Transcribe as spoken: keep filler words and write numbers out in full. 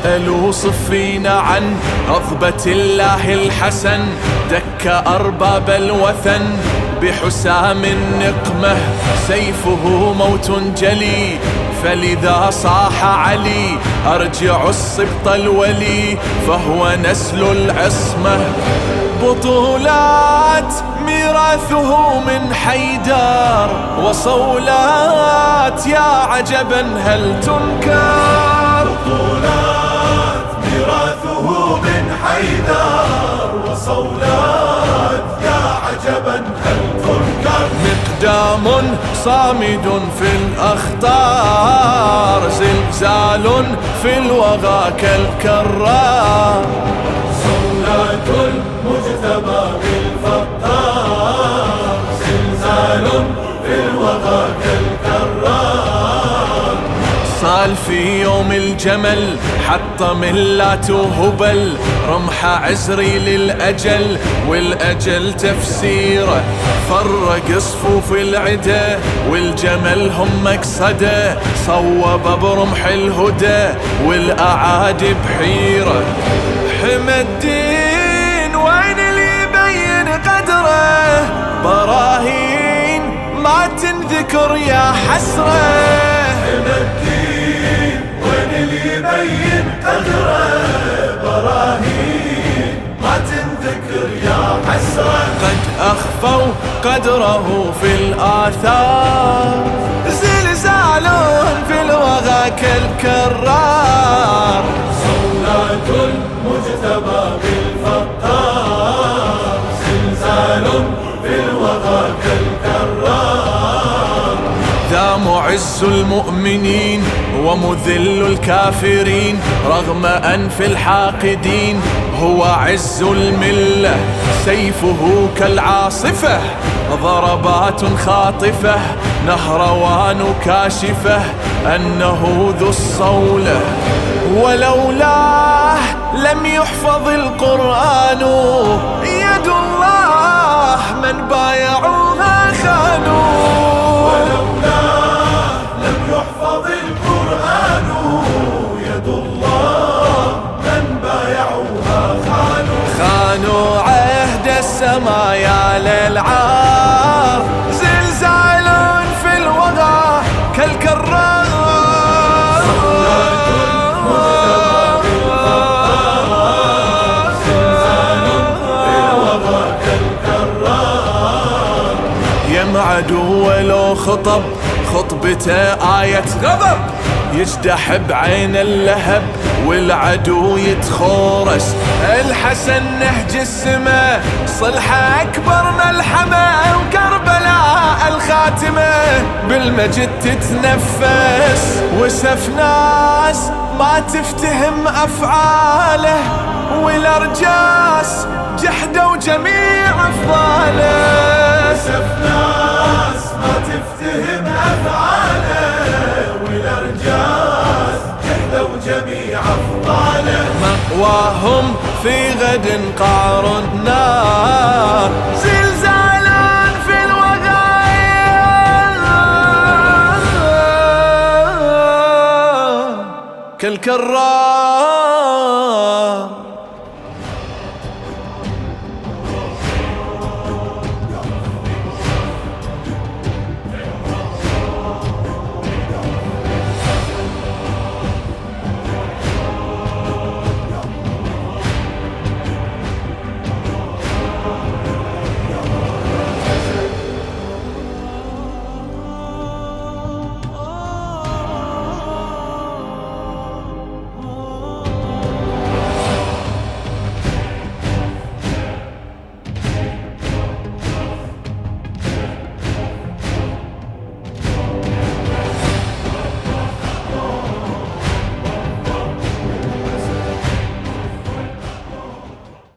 اسألوا صفين عن غضبة الله الحسن، دك أرباب الوثن بحسام النقمة، سيفه موت جلي، فلذا صاح علي أرجع السبط الولي، فهو نسل العصمة. بطولات ميراثه من حيدر، وصولات يا عجبا هل تنكر. بطولات ميراثه من حيدر، وصولات يا عجبا هل تنكر. مقدام صامد في الأخطار، زلزال في الوغى كالكرار. صولات المجتبى بالفطار، زلزال في الوغى كالكرار. صال في يوم الجمل حطم اللات وهبل، رمح عزري للأجل والأجل تفسيره، فرق صفوف العدا والجمل هم مقصده، صوب برمح الهدى والأعادي بحيرة. حمى الدين وين اللي يبين قدره، براهين ما تنذكر يا حسرة. حمى الدين وين اللي يبين قدره، براهين ما تنذكر يا حسرة. قد أخفوا قدره في الآثار، زلزال في الوغى كالكرار. صولات المجتبى بالفطار، زلزال في الوغى كالكرار. ذا معز المؤمنين ومذل الكافرين، رغم أنف الحاقدين هو عز الملة، سيفه كالعاصفة ضربات خاطفة، نهروان كاشفة أنه ذو الصولة. ولولاه لم يحفظ القرآن، يد الله من بايعوها خانوا. ولولاه لم يحفظ القرآن، يد الله من بايعوها خانوا. خانوا عهد السمايا للعار، زلزال في الوغى كالكرار. عدو ولو خطب خطبته آية غضب، يجدح بعين اللهب والعدو يتخورس. الحسن نهج السما صلحة أكبر ملحمة، وكربلاء الخاتمة بالمجد تتنفس. وسف ناس ما تفتهم أفعاله، والأرجاس جحدوا جميع أفضاله. وسف ناس ما تفتهم أفعاله، والأرجاس جحدوا جميع أفضاله. مأواهم في غد قعر النار، زلزال في الوغى كالكرار.